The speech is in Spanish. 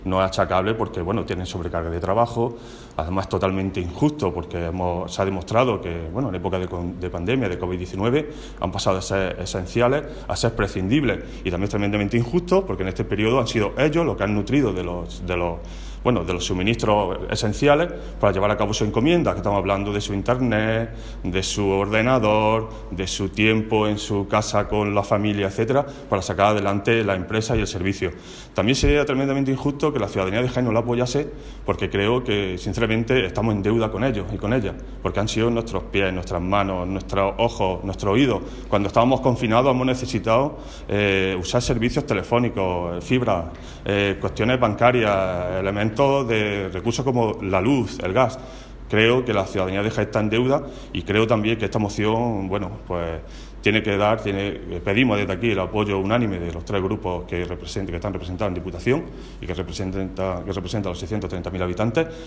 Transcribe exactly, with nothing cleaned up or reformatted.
No es achacable porque, bueno, tienen sobrecarga de trabajo, además totalmente injusto porque hemos, se ha demostrado que, bueno, en época de, de pandemia, de COVID diecinueve, han pasado de ser esenciales a ser prescindibles, y también es tremendamente injusto porque en este periodo han sido ellos los que han nutrido de los, de los bueno, de los suministros esenciales para llevar a cabo su encomienda, que estamos hablando de su internet, de su ordenador, de su tiempo en su casa con la familia, etcétera, para sacar adelante la empresa y el servicio. También sería tremendamente injusto que la ciudadanía de Jaén no la apoyase, porque creo que, sinceramente, estamos en deuda con ellos y con ellas, porque han sido nuestros pies, nuestras manos, nuestros ojos, nuestros oídos. Cuando estábamos confinados hemos necesitado eh, usar servicios telefónicos, fibra, eh, cuestiones bancarias, elementos de recursos como la luz, el gas. Creo que la ciudadanía de Jaén está en deuda, y creo también que esta moción, bueno, pues tiene que dar, tiene, pedimos desde aquí el apoyo unánime de los tres grupos que representen, que están representados en Diputación y que representan, que representan a los seiscientos treinta mil habitantes,